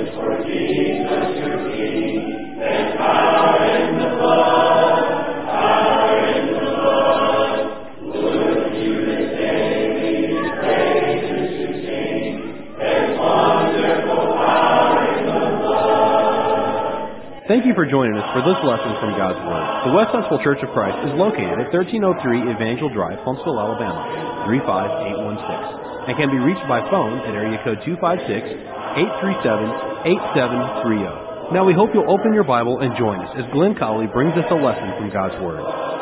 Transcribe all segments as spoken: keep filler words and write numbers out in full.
Thank you for joining us for this lesson from God's Word. The West Huntsville Church of Christ is located at thirteen oh three Evangel Drive, Huntsville, Alabama, three five eight one six, and can be reached by phone at area code two five six, eight three seven, eight seven three zero. Now we hope you'll open your Bible and join us as Glenn Colley brings us a lesson from God's Word.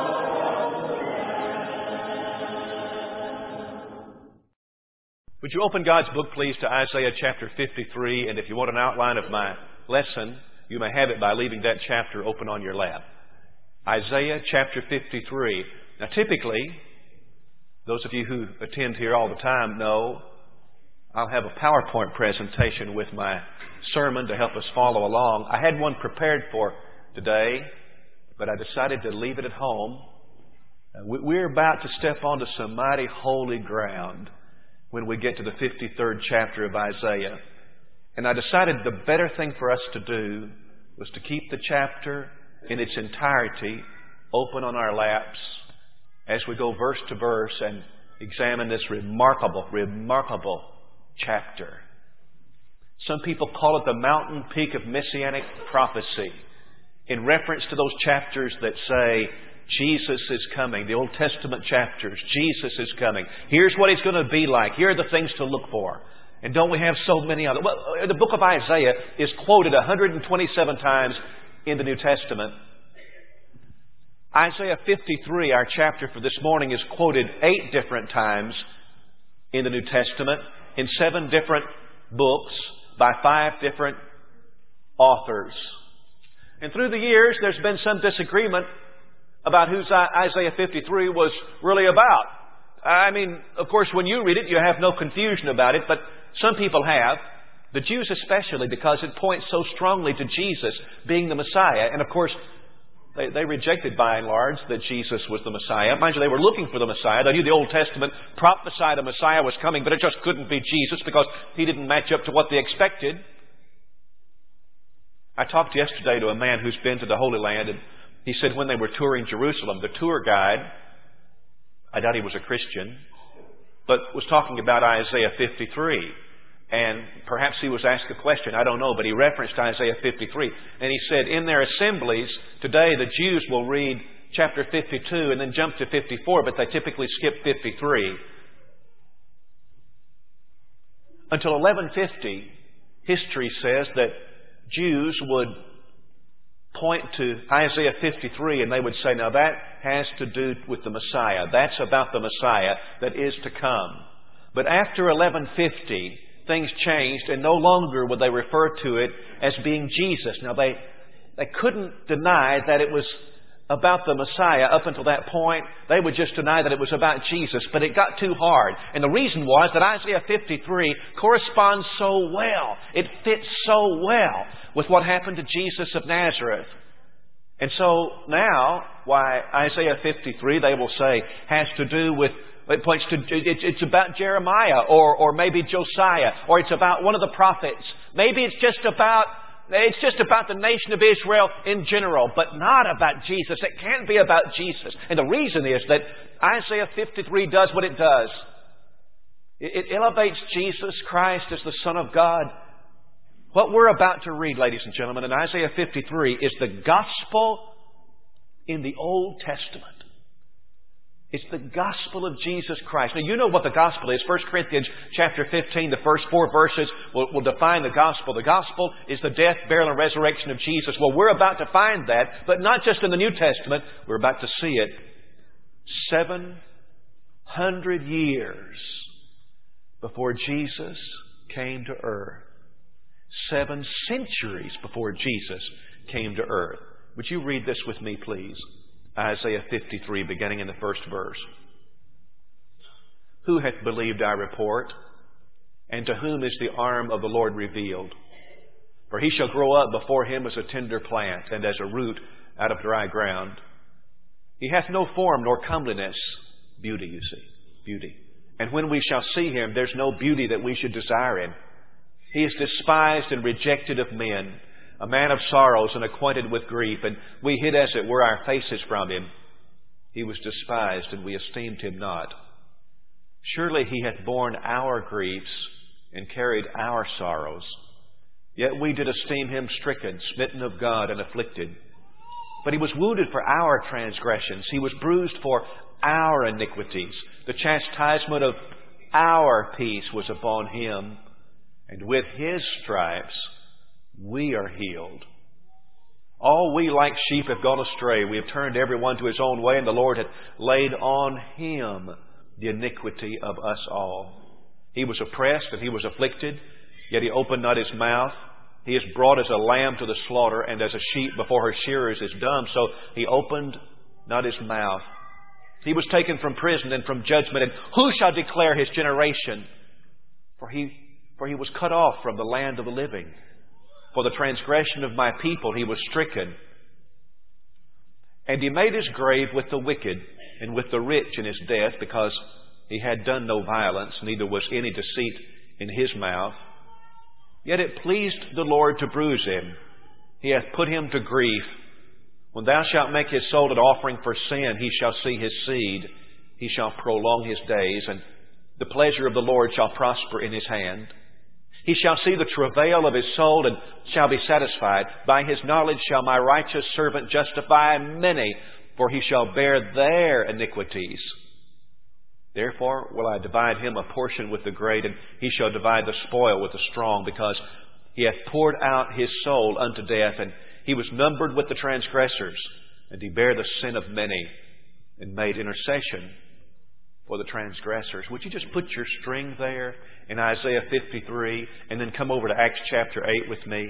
Would you open God's book, please, to Isaiah chapter fifty-three, and if you want an outline of my lesson, you may have it by leaving that chapter open on your lap. Isaiah chapter fifty-three. Now, typically, those of you who attend here all the time know I'll have a PowerPoint presentation with my sermon to help us follow along. I had one prepared for today, but I decided to leave it at home. We're about to step onto some mighty holy ground when we get to the fifty-third chapter of Isaiah. And I decided the better thing for us to do was to keep the chapter in its entirety open on our laps as we go verse to verse and examine this remarkable, remarkable chapter. Some people call it the mountain peak of messianic prophecy, in reference to those chapters that say, Jesus is coming. The Old Testament chapters, Jesus is coming. Here's what He's going to be like. Here are the things to look for. And don't we have so many other? Well, the book of Isaiah is quoted one hundred twenty-seven times in the New Testament. Isaiah fifty-three, our chapter for this morning, is quoted eight different times in the New Testament, in seven different books, by five different authors. And through the years, there's been some disagreement about who Isaiah fifty-three was really about. I mean, of course, when you read it, you have no confusion about it, but some people have. The Jews especially, because it points so strongly to Jesus being the Messiah. And of course, they, they rejected by and large that Jesus was the Messiah. Mind you, they were looking for the Messiah. They knew the Old Testament prophesied a Messiah was coming, but it just couldn't be Jesus because He didn't match up to what they expected. I talked yesterday to a man who's been to the Holy Land, and he said when they were touring Jerusalem, the tour guide, I doubt he was a Christian, but was talking about Isaiah fifty-three. And perhaps he was asked a question, I don't know, but he referenced Isaiah fifty-three. And he said, in their assemblies, today the Jews will read chapter fifty-two and then jump to fifty-four, but they typically skip fifty-three. Until eleven fifty, history says that Jews would point to Isaiah fifty-three and they would say, now that has to do with the Messiah. That's about the Messiah that is to come. But after eleven fifty, things changed and no longer would they refer to it as being Jesus. Now they, they couldn't deny that it was about the Messiah up until that point. They would just deny that it was about Jesus, but it got too hard. And the reason was that Isaiah fifty-three corresponds so well. It fits so well with what happened to Jesus of Nazareth. And so now, why Isaiah fifty-three, they will say, has to do with, it points to, it's about Jeremiah or, or maybe Josiah, or it's about one of the prophets. Maybe it's just about It's just about the nation of Israel in general, but not about Jesus. It can't be about Jesus. And the reason is that Isaiah fifty-three does what it does. It elevates Jesus Christ as the Son of God. What we're about to read, ladies and gentlemen, in Isaiah fifty-three is the gospel in the Old Testament. It's the gospel of Jesus Christ. Now, you know what the gospel is. First Corinthians chapter fifteen, the first four verses will, will define the gospel. The gospel is the death, burial, and resurrection of Jesus. Well, we're about to find that, but not just in the New Testament. We're about to see it seven hundred years before Jesus came to earth. Seven centuries before Jesus came to earth. Would you read this with me, please? Isaiah fifty-three, beginning in the first verse. Who hath believed our report? And to whom is the arm of the Lord revealed? For he shall grow up before him as a tender plant, and as a root out of dry ground. He hath no form nor comeliness. Beauty, you see. Beauty. And when we shall see him, there's no beauty that we should desire him. He is despised and rejected of men, a man of sorrows and acquainted with grief, and we hid, as it were, our faces from Him. He was despised, and we esteemed Him not. Surely He hath borne our griefs and carried our sorrows. Yet we did esteem Him stricken, smitten of God, and afflicted. But He was wounded for our transgressions. He was bruised for our iniquities. The chastisement of our peace was upon Him, and with His stripes we are healed. All we like sheep have gone astray. We have turned every one to his own way, and the Lord hath laid on Him the iniquity of us all. He was oppressed and He was afflicted, yet He opened not His mouth. He is brought as a lamb to the slaughter, and as a sheep before her shearers is dumb, so He opened not His mouth. He was taken from prison and from judgment, and who shall declare His generation? For He, for he was cut off from the land of the living. For the transgression of my people He was stricken. And He made His grave with the wicked and with the rich in His death, because He had done no violence, neither was any deceit in His mouth. Yet it pleased the Lord to bruise Him. He hath put Him to grief. When thou shalt make His soul an offering for sin, He shall see His seed. He shall prolong His days, and the pleasure of the Lord shall prosper in His hand. He shall see the travail of His soul, and shall be satisfied. By His knowledge shall my righteous servant justify many, for he shall bear their iniquities. Therefore will I divide him a portion with the great, and he shall divide the spoil with the strong, because he hath poured out his soul unto death, and he was numbered with the transgressors, and he bare the sin of many, and made intercession for the transgressors. Would you just put your string there in Isaiah fifty-three, and then come over to Acts chapter eight with me?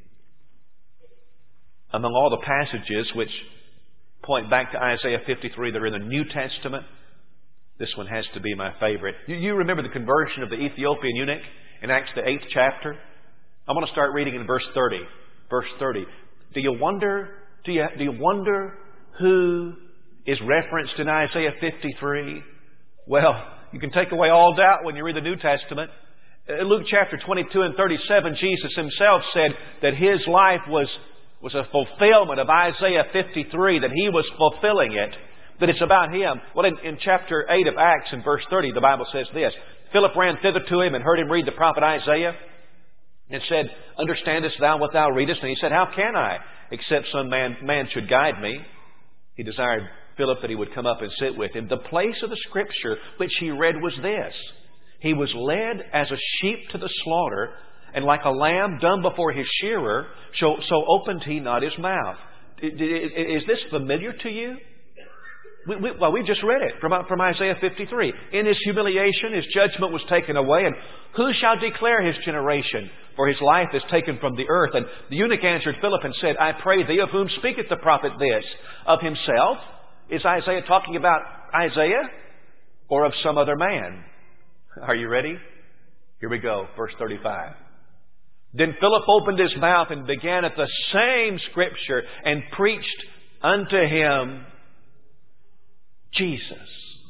Among all the passages which point back to Isaiah fifty-three that are in the New Testament, this one has to be my favorite. You, you remember the conversion of the Ethiopian eunuch in Acts the eighth chapter? I'm going to start reading in verse thirty. Verse thirty. Do you wonder, do you, do you wonder who is referenced in Isaiah fifty-three? Well, you can take away all doubt when you read the New Testament. In Luke chapter twenty-two and thirty-seven, Jesus Himself said that His life was, was a fulfillment of Isaiah fifty-three, that He was fulfilling it, that it's about Him. Well, in, in chapter eight of Acts, in verse thirty, the Bible says this: Philip ran thither to Him and heard him read the prophet Isaiah, and said, Understandest thou what thou readest? And he said, How can I, except some man, man should guide me? He desired Philip that he would come up and sit with him. The place of the Scripture which he read was this: He was led as a sheep to the slaughter, and like a lamb dumb before his shearer, so, so opened he not his mouth. Is this familiar to you? We, we, well, we just read it from, from Isaiah fifty-three. In His humiliation, His judgment was taken away, and who shall declare His generation? For His life is taken from the earth. And the eunuch answered Philip and said, I pray thee, of whom speaketh the prophet this? Of himself? Is Isaiah talking about Isaiah, or of some other man? Are you ready? Here we go, verse thirty-five. Then Philip opened his mouth and began at the same Scripture, and preached unto him Jesus.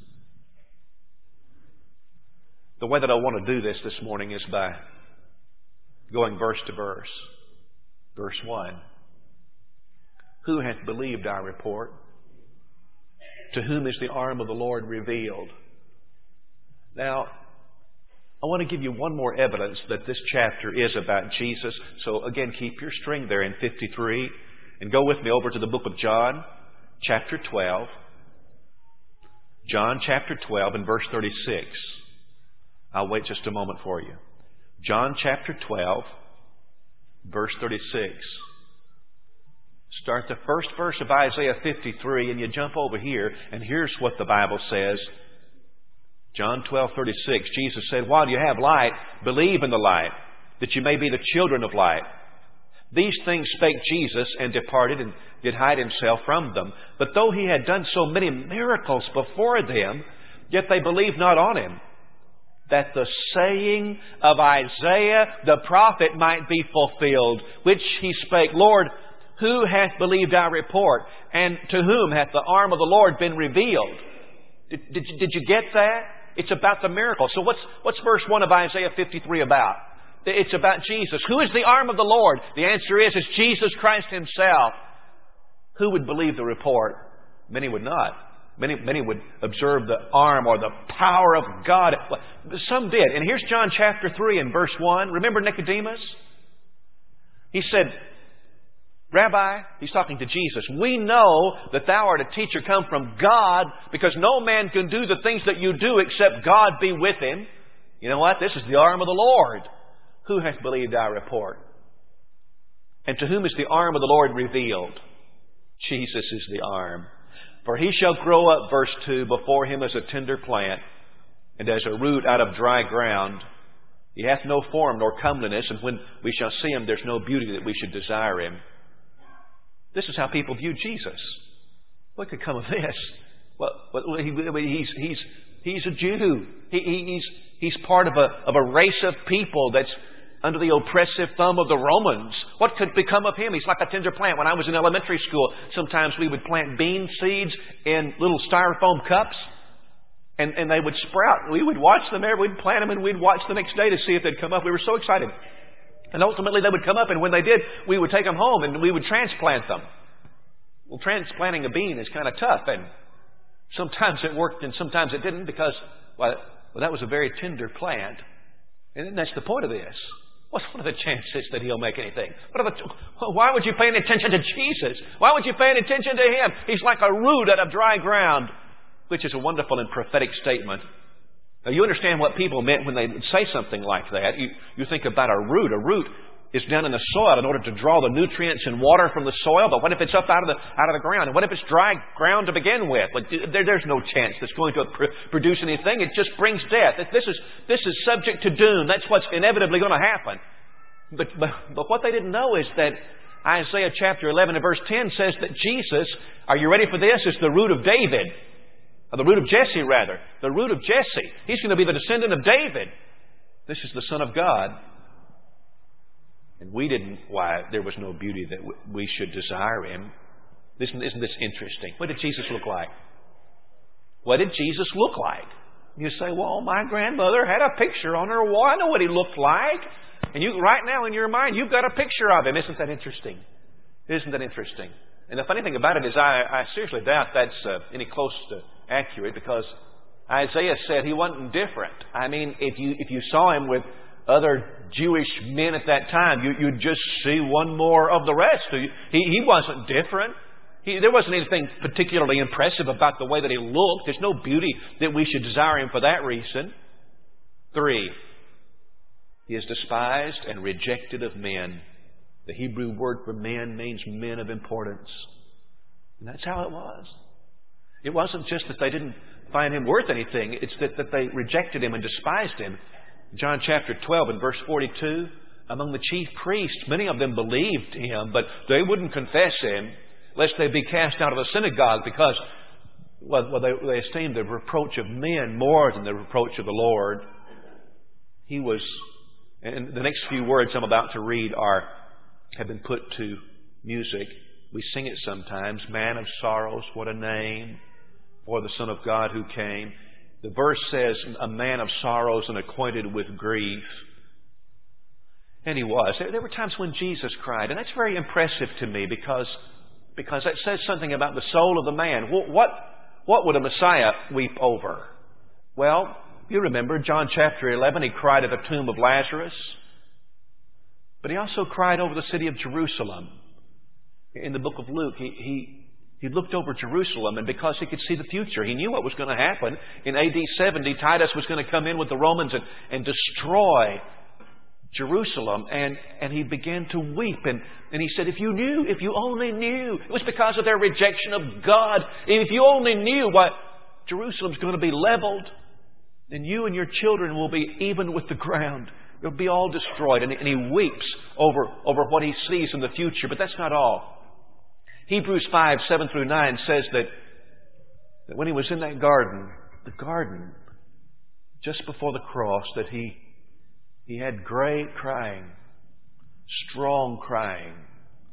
The way that I want to do this this morning is by going verse to verse. Verse one. Who hath believed our report? To whom is the arm of the Lord revealed? Now, I want to give you one more evidence that this chapter is about Jesus. So again, keep your string there in fifty-three, and go with me over to the book of John, chapter twelve. John chapter twelve and verse thirty-six. I'll wait just a moment for you. John chapter twelve, verse thirty-six. Start the first verse of Isaiah fifty-three and you jump over here, and here's what the Bible says. John twelve thirty-six. Jesus said, While you have light, believe in the light, that you may be the children of light. These things spake Jesus, and departed, and did hide Himself from them. But though He had done so many miracles before them, yet they believed not on Him, that the saying of Isaiah the prophet might be fulfilled, which he spake, Lord, who hath believed our report? And to whom hath the arm of the Lord been revealed? Did, did, you, did you get that? It's about the miracle. So what's, what's verse one of Isaiah fifty-three about? It's about Jesus. Who is the arm of the Lord? The answer is, it's Jesus Christ Himself. Who would believe the report? Many would not. Many, many would observe the arm or the power of God. Some did. And here's John chapter three and verse one. Remember Nicodemus? He said, Rabbi, he's talking to Jesus, we know that thou art a teacher come from God, because no man can do the things that you do except God be with him. You know what? This is the arm of the Lord. Who hath believed our report? And to whom is the arm of the Lord revealed? Jesus is the arm. For he shall grow up, verse two, before him as a tender plant, and as a root out of dry ground. He hath no form nor comeliness, and when we shall see him, there's no beauty that we should desire him. This is how people view Jesus. What could come of this? Well, he, he's, he's, he's a Jew. He, he's, he's part of a, of a race of people that's under the oppressive thumb of the Romans. What could become of him? He's like a tender plant. When I was in elementary school, sometimes we would plant bean seeds in little styrofoam cups, and, and they would sprout. We would watch them there. We'd plant them, and we'd watch the next day to see if they'd come up. We were so excited. And ultimately they would come up, and when they did, we would take them home and we would transplant them. Well, transplanting a bean is kind of tough, and sometimes it worked and sometimes it didn't, because, well, well that was a very tender plant. And that's the point of this. What are the chances that He'll make anything? What are the, why would you pay any attention to Jesus? Why would you pay any attention to Him? He's like a root out of dry ground, which is a wonderful and prophetic statement. Now, you understand what people meant when they would say something like that. You, you think about a root. A root is down in the soil in order to draw the nutrients and water from the soil. But what if it's up out of the out of the ground? And what if it's dry ground to begin with? Like, there, there's no chance that's going to pr- produce anything. It just brings death. This is this is subject to doom. That's what's inevitably going to happen. But, but but what they didn't know is that Isaiah chapter eleven and verse ten says that Jesus, are you ready for this? Is the root of David. Or the root of Jesse, rather. The root of Jesse. He's going to be the descendant of David. This is the Son of God. And we didn't, why, there was no beauty that we should desire Him. Isn't, isn't this interesting? What did Jesus look like? What did Jesus look like? You say, well, my grandmother had a picture on her wall. I know what He looked like. And you, right now in your mind, you've got a picture of Him. Isn't that interesting? Isn't that interesting? And the funny thing about it is I, I seriously doubt that's uh, any close to accurate, because Isaiah said He wasn't different. I mean, if you if you saw Him with other Jewish men at that time, you, you'd just see one more of the rest. He, he wasn't different. He, there wasn't anything particularly impressive about the way that He looked. There's no beauty that we should desire Him for that reason. Three, He is despised and rejected of men. The Hebrew word for men means men of importance. And that's how it was. It wasn't just that they didn't find Him worth anything. It's that, that they rejected Him and despised Him. John chapter twelve and verse forty-two, among the chief priests, many of them believed Him, but they wouldn't confess Him, lest they be cast out of the synagogue, because well, well, they, they esteemed the reproach of men more than the reproach of the Lord. He was, and the next few words I'm about to read are have been put to music. We sing it sometimes. Man of sorrows, what a name for the Son of God who came. The verse says, a man of sorrows and acquainted with grief. And He was. There were times when Jesus cried. And that's very impressive to me, because, because that says something about the soul of the man. What, what would a Messiah weep over? Well, you remember John chapter eleven, He cried at the tomb of Lazarus. But He also cried over the city of Jerusalem. In the book of Luke, he, he, he looked over Jerusalem, and because He could see the future, He knew what was going to happen. In A D seventy, Titus was going to come in with the Romans and, and destroy Jerusalem. And, and He began to weep. And, and He said, if you knew, if you only knew, it was because of their rejection of God. If you only knew what Jerusalem's going to be leveled, then you and your children will be even with the ground. You'll be all destroyed. And, and He weeps over, over what He sees in the future. But that's not all. Hebrews five, seven through nine says that, that when He was in that garden, the garden, just before the cross, that He, he had great crying, strong crying.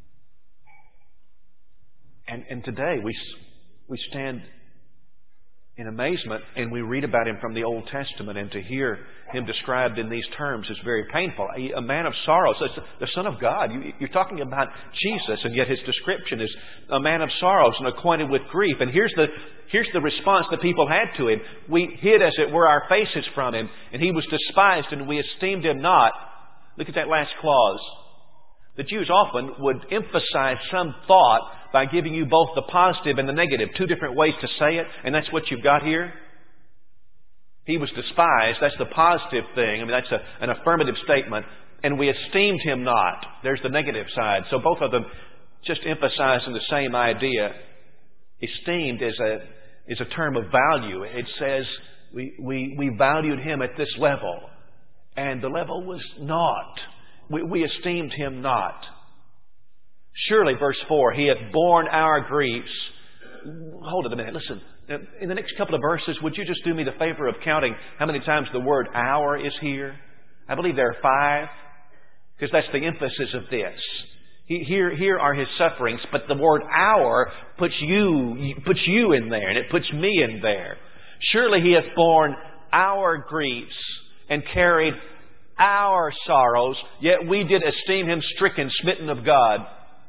And, and today we, we stand in amazement, and we read about Him from the Old Testament, and to hear Him described in these terms is very painful. A, a man of sorrows, the Son of God. You, you're talking about Jesus, and yet His description is a man of sorrows and acquainted with grief. And here's the, here's the response the people had to Him. We hid, as it were, our faces from Him, and He was despised, and we esteemed Him not. Look at that last clause. The Jews often would emphasize some thought by giving you both the positive and the negative. Two different ways to say it, and that's what you've got here. He was despised. That's the positive thing. I mean, that's a, an affirmative statement. And we esteemed Him not. There's the negative side. So both of them just emphasizing the same idea. Esteemed is a, is a term of value. It says we, we, we valued Him at this level. And the level was not. We, we esteemed Him not. Surely, verse four, He hath borne our griefs. Hold it a minute. Listen. In the next couple of verses, would you just do me the favor of counting how many times the word our is here? I believe there are five. Because that's the emphasis of this. He, here, here are His sufferings, but the word our puts you, puts you in there, and it puts me in there. Surely He hath borne our griefs and carried our sorrows, yet we did esteem Him stricken, smitten of God.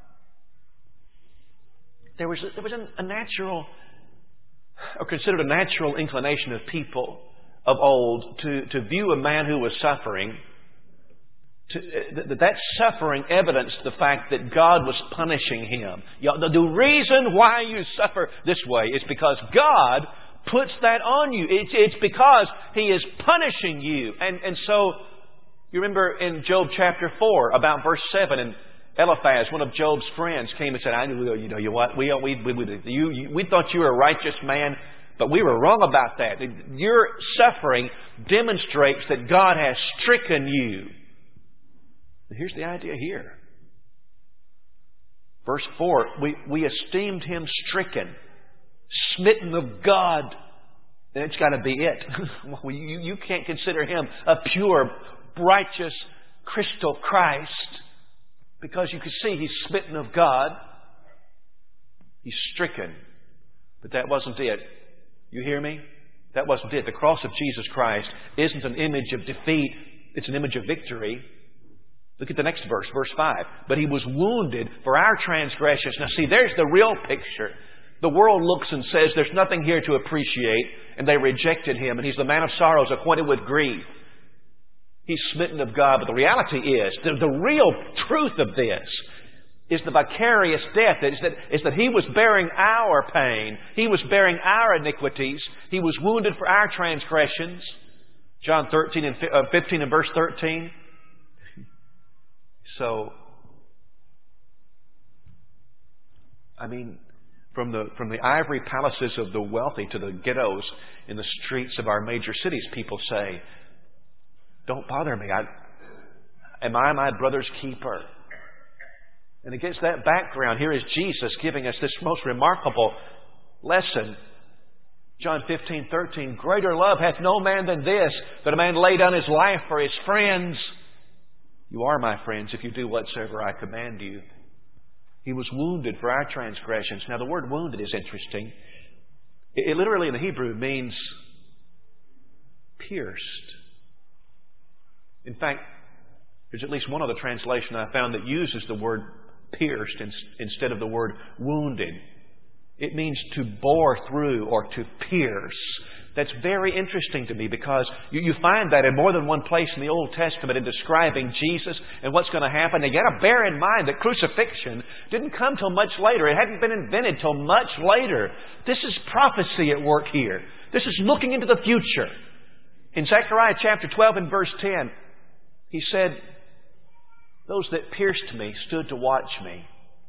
There was, a, there was a, a natural, or considered a natural inclination of people of old to, to view a man who was suffering. To, that, that suffering evidenced the fact that God was punishing him. You know, the, the reason why you suffer this way is because God puts that on you. It's, it's because He is punishing you. And, and so, you remember in Job chapter four, about verse seven, and Eliphaz, one of Job's friends, came and said, I knew, you know, you what, we, we, we, we, you, you, we thought you were a righteous man, but we were wrong about that. Your suffering demonstrates that God has stricken you. And here's the idea here. Verse four, we, we esteemed Him stricken, smitten of God. And it's got to be it. Well, you, you can't consider Him a pure, righteous, crystal Christ, because you can see He's smitten of God. He's stricken. But that wasn't it. You hear me? That wasn't it. The cross of Jesus Christ isn't an image of defeat. It's an image of victory. Look at the next verse, verse five. But He was wounded for our transgressions. Now see, there's the real picture. The world looks and says there's nothing here to appreciate, and they rejected Him, and He's the man of sorrows, acquainted with grief. He's smitten of God. But the reality is, the, the real truth of this is the vicarious death. Is that, is that He was bearing our pain. He was bearing our iniquities. He was wounded for our transgressions. John thirteen and fifteen and verse thirteen. So, I mean, from the from the ivory palaces of the wealthy to the ghettos in the streets of our major cities, people say, don't bother me. I, am I my brother's keeper? And against that background, here is Jesus giving us this most remarkable lesson. John fifteen, thirteen, greater love hath no man than this, that a man lay down his life for his friends. You are my friends if you do whatsoever I command you. He was wounded for our transgressions. Now the word wounded is interesting. It, it literally in the Hebrew means pierced. In fact, there's at least one other translation I found that uses the word pierced in, instead of the word wounded. It means to bore through or to pierce. That's very interesting to me because you, you find that in more than one place in the Old Testament in describing Jesus and what's going to happen. And you got to bear in mind that crucifixion didn't come till much later. It hadn't been invented till much later. This is prophecy at work here. This is looking into the future. In Zechariah chapter twelve and verse ten, He said, those that pierced me stood to watch me.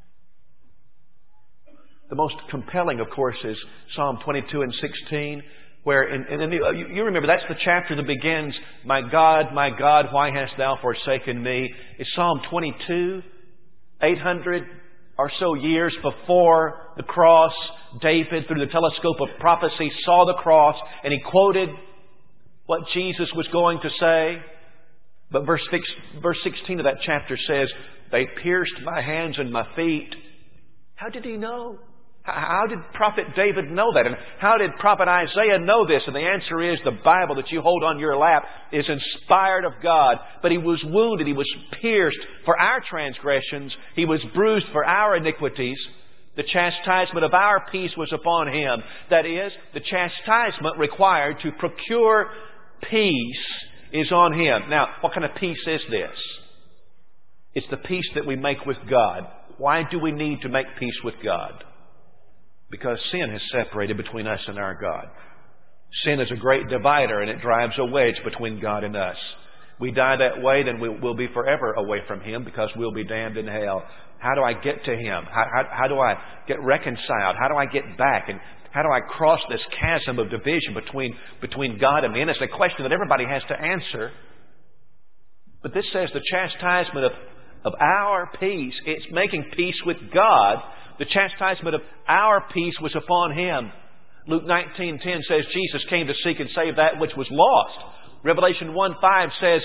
The most compelling, of course, is Psalm twenty-two and sixteen, where, and, and you remember, that's the chapter that begins, my God, my God, why hast thou forsaken me? It's Psalm twenty-two, eight hundred or so years before the cross. David, through the telescope of prophecy, saw the cross, and he quoted what Jesus was going to say. But verse sixteen of that chapter says, they pierced my hands and my feet. How did he know? How did Prophet David know that? And how did Prophet Isaiah know this? And the answer is the Bible that you hold on your lap is inspired of God. But He was wounded. He was pierced for our transgressions. He was bruised for our iniquities. The chastisement of our peace was upon Him. That is, the chastisement required to procure peace is on Him. Now, what kind of peace is this? It's the peace that we make with God. Why do we need to make peace with God? Because sin has separated between us and our God. Sin is a great divider, and it drives a wedge between God and us. We die that way, then we'll be forever away from Him because we'll be damned in hell. How do I get to Him? How, how, how do I get reconciled? How do I get back? And how do I cross this chasm of division between, between God and me? And it's a question that everybody has to answer. But this says the chastisement of, of our peace, it's making peace with God. The chastisement of our peace was upon Him. Luke nineteen ten says Jesus came to seek and save that which was lost. Revelation one five says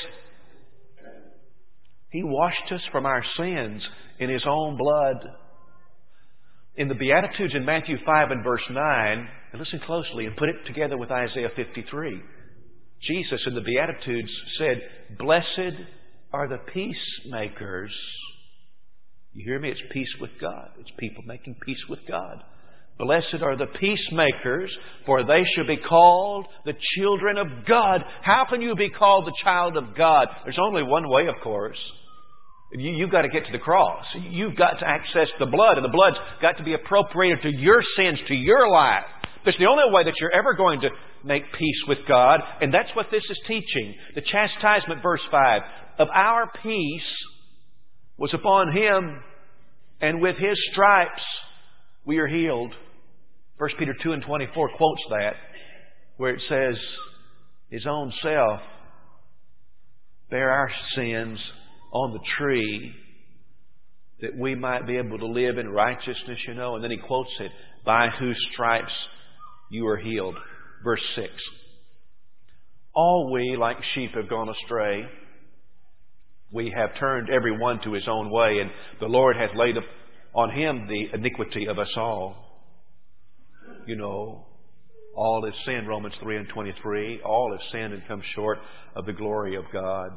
He washed us from our sins in His own blood. In the Beatitudes in Matthew five and verse nine, and listen closely and put it together with Isaiah fifty-three. Jesus in the Beatitudes said, "Blessed are the peacemakers." You hear me? It's peace with God. It's people making peace with God. Blessed are the peacemakers, for they shall be called the children of God. How can you be called the child of God? There's only one way, of course. You, you've got to get to the cross. You've got to access the blood, and the blood's got to be appropriated to your sins, to your life. It's the only way that you're ever going to make peace with God, and that's what this is teaching. The chastisement, verse five, of our peace was upon Him, and with His stripes we are healed. First Peter two and twenty-four quotes that, where it says, His own self bare our sins on the tree that we might be able to live in righteousness, you know. And then he quotes it, by whose stripes you are healed. Verse six. All we like sheep have gone astray. We have turned every one to his own way, and the Lord hath laid on Him the iniquity of us all. You know, all have sinned, Romans three and twenty-three. All have sinned and come short of the glory of God.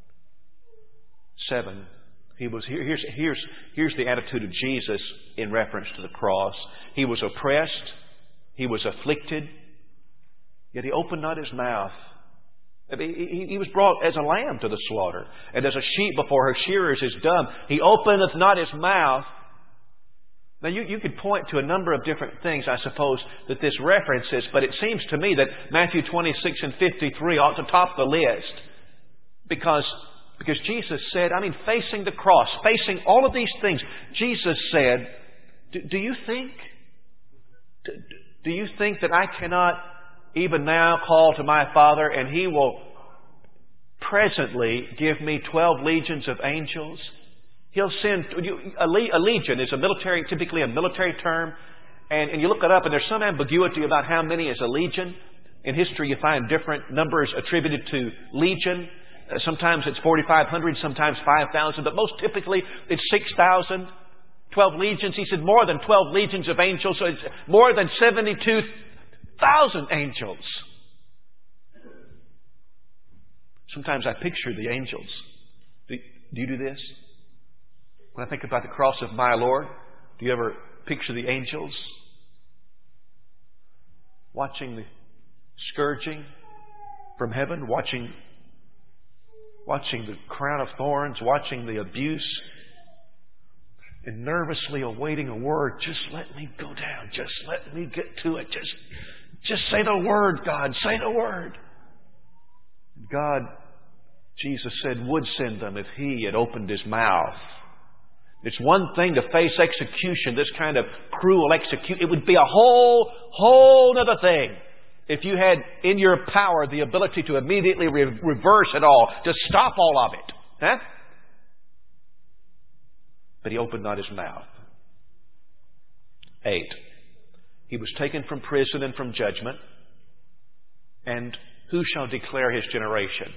Seven. He was here, here's, here's, here's the attitude of Jesus in reference to the cross. He was oppressed. He was afflicted. Yet He opened not His mouth. He, he was brought as a lamb to the slaughter, and as a sheep before her shearers is dumb. He openeth not His mouth. Now, you, you could point to a number of different things, I suppose, that this references, but it seems to me that Matthew twenty-six and fifty-three ought to top the list. Because, because Jesus said, I mean, facing the cross, facing all of these things, Jesus said, do, do you think, do, do you think that I cannot even now call to my Father, and He will presently give me twelve legions of angels? He'll send... A legion is a military, typically a military term. And, and you look it up, and there's some ambiguity about how many is a legion. In history, you find different numbers attributed to legion. Uh, sometimes it's forty-five hundred, sometimes five thousand. But most typically, it's six thousand. twelve legions. He said more than twelve legions of angels. So it's more than seventy-two thousand angels. Sometimes I picture the angels. Do, do you do this? When I think about the cross of my Lord, do you ever picture the angels watching the scourging from heaven, watching, watching the crown of thorns, watching the abuse, and nervously awaiting a word? Just let me go down. Just let me get to it. Just Just say the word, God. Say the word. God, Jesus said, would send them if He had opened His mouth. It's one thing to face execution, this kind of cruel execution. It would be a whole, whole other thing if you had in your power the ability to immediately re- reverse it all, to stop all of it. Huh? But He opened not His mouth. Eight. He was taken from prison and from judgment. And who shall declare His generation?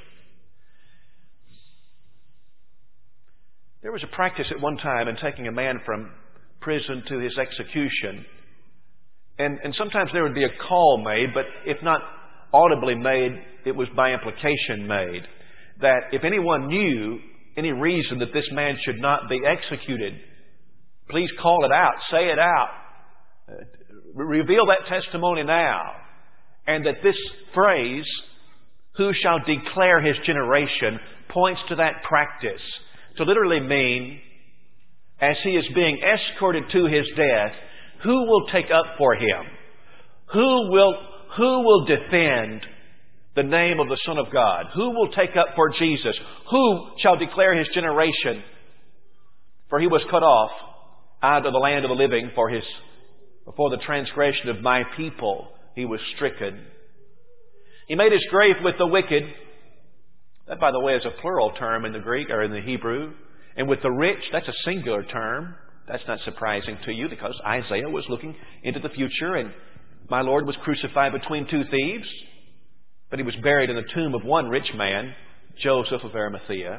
There was a practice at one time in taking a man from prison to his execution. And, and sometimes there would be a call made, but if not audibly made, it was by implication made. That if anyone knew any reason that this man should not be executed, please call it out, say it out, uh, reveal that testimony now. And that this phrase, who shall declare his generation, points to that practice. To literally mean, as he is being escorted to his death, who will take up for him? Who will, who will defend the name of the Son of God? Who will take up for Jesus? Who shall declare his generation? For he was cut off out of the land of the living, for his, for the transgression of my people he was stricken. He made his grave with the wicked. That, by the way, is a plural term in the Greek or in the Hebrew. And with the rich, that's a singular term. That's not surprising to you because Isaiah was looking into the future and my Lord was crucified between two thieves. But he was buried in the tomb of one rich man, Joseph of Arimathea.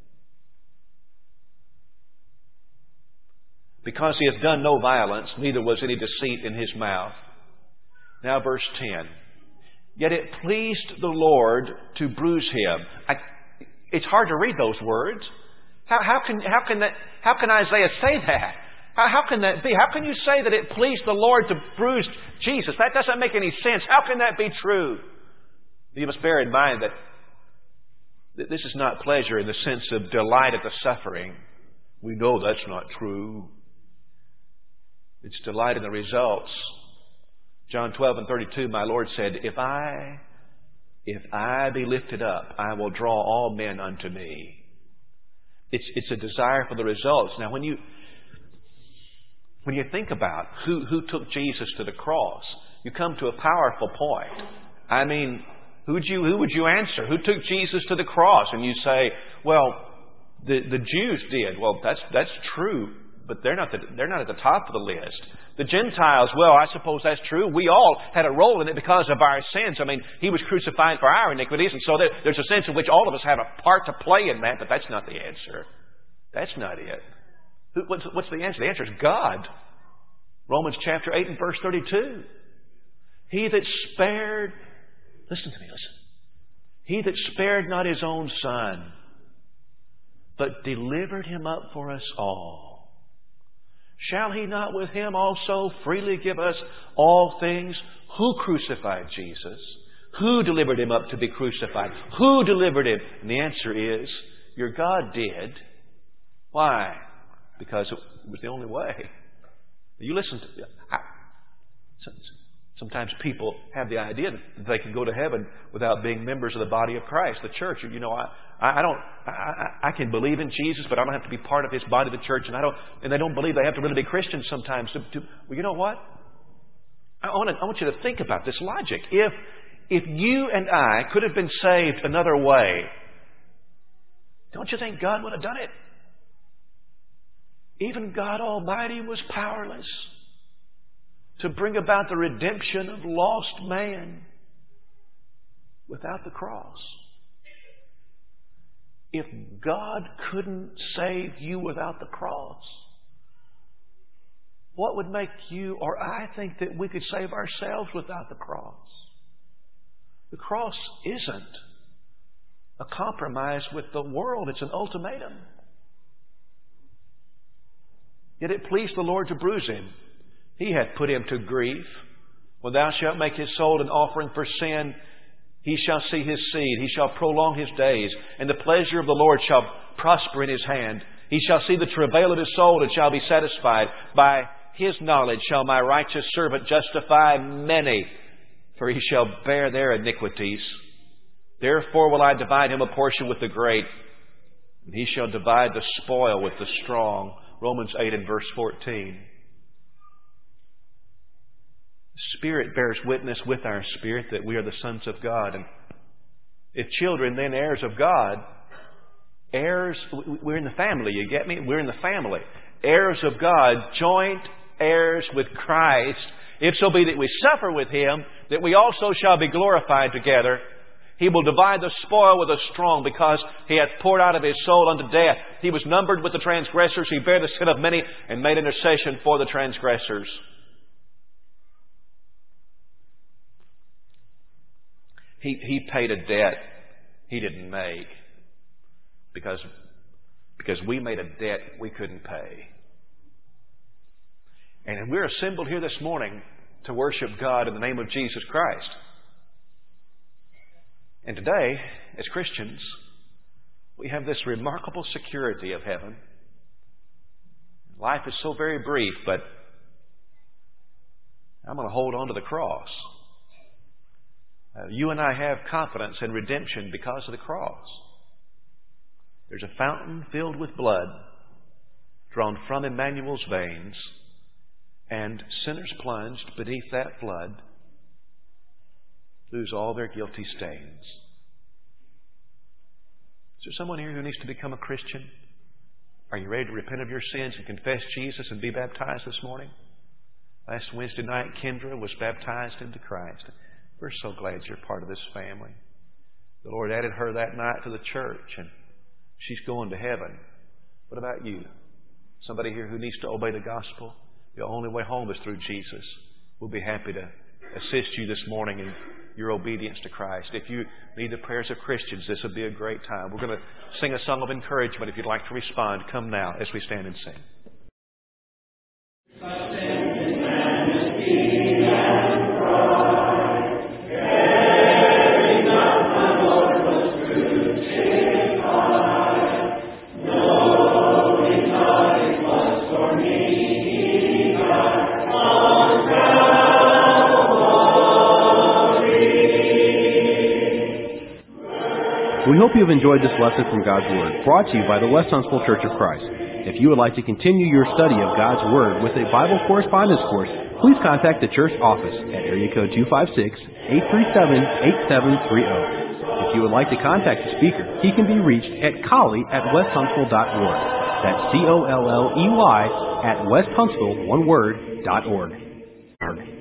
Because he hath done no violence, neither was any deceit in his mouth. Now verse ten. Yet it pleased the Lord to bruise him. I, it's hard to read those words. How, how can how can that how can Isaiah say that? How, how can that be? How can you say that it pleased the Lord to bruise Jesus? That doesn't make any sense. How can that be true? You must bear in mind that this is not pleasure in the sense of delight at the suffering. We know that's not true. It's delight in the results. John twelve and thirty-two, my Lord said, If I, if I be lifted up, I will draw all men unto me. It's, it's a desire for the results. Now, when you, when you think about who, who took Jesus to the cross, you come to a powerful point. I mean, who would you, who would you answer? Who took Jesus to the cross? And you say, well, the, the Jews did. Well, that's, that's true. But they're not, the, they're not at the top of the list. The Gentiles, well, I suppose that's true. We all had a role in it because of our sins. I mean, He was crucified for our iniquities, and so there, there's a sense in which all of us have a part to play in that, but that's not the answer. That's not it. Who, what's, what's the answer? The answer is God. Romans chapter eight and verse thirty-two. He that spared, listen to me, listen. He that spared not His own Son, but delivered Him up for us all, shall He not with Him also freely give us all things? Who crucified Jesus? Who delivered Him up to be crucified? Who delivered Him? And the answer is, your God did. Why? Because it was the only way. You listen to... I, sometimes people have the idea that they can go to heaven without being members of the body of Christ, the church. You know, I, I don't... I, I can believe in Jesus, but I don't have to be part of His body, the church, and I don't... And they don't believe they have to really be Christians sometimes. To, to, well, you know what? I want, to, I want you to think about this logic. If, if you and I could have been saved another way, don't you think God would have done it? Even God Almighty was powerless to bring about the redemption of lost man without the cross. If God couldn't save you without the cross, what would make you or I think that we could save ourselves without the cross? The cross isn't a compromise with the world. It's an ultimatum. Yet it pleased the Lord to bruise Him. He hath put Him to grief. When thou shalt make His soul an offering for sin, He shall see His seed. He shall prolong His days. And the pleasure of the Lord shall prosper in His hand. He shall see the travail of His soul and shall be satisfied. By His knowledge shall my righteous servant justify many, for he shall bear their iniquities. Therefore will I divide him a portion with the great, and he shall divide the spoil with the strong. Romans eight and verse fourteen. The Spirit bears witness with our spirit that we are the sons of God. And if children, then heirs of God. Heirs, we're in the family, you get me? We're in the family. Heirs of God, joint heirs with Christ, if so be that we suffer with Him, that we also shall be glorified together. He will divide the spoil with the strong, because He hath poured out of His soul unto death. He was numbered with the transgressors. He bare the sin of many and made intercession for the transgressors. He, he paid a debt He didn't make because, because we made a debt we couldn't pay. And we're assembled here this morning to worship God in the name of Jesus Christ. And today, as Christians, we have this remarkable security of heaven. Life is so very brief, but I'm going to hold on to the cross. Uh, you and I have confidence in redemption because of the cross. There's a fountain filled with blood drawn from Emmanuel's veins, and sinners plunged beneath that flood lose all their guilty stains. Is there someone here who needs to become a Christian? Are you ready to repent of your sins and confess Jesus and be baptized this morning? Last Wednesday night, Kendra was baptized into Christ. We're so glad you're part of this family. The Lord added her that night to the church, and she's going to heaven. What about you? Somebody here who needs to obey the gospel? The only way home is through Jesus. We'll be happy to assist you this morning in your obedience to Christ. If you need the prayers of Christians, this would be a great time. We're going to sing a song of encouragement. If you'd like to respond, come now as we stand and sing. We hope you have enjoyed this lesson from God's Word, brought to you by the West Huntsville Church of Christ. If you would like to continue your study of God's Word with a Bible correspondence course, please contact the church office at area code two five six, eight three seven, eight seven three zero. If you would like to contact the speaker, he can be reached at collie at west huntsville dot org. That's C O L L E Y at west huntsville, one word, dot org.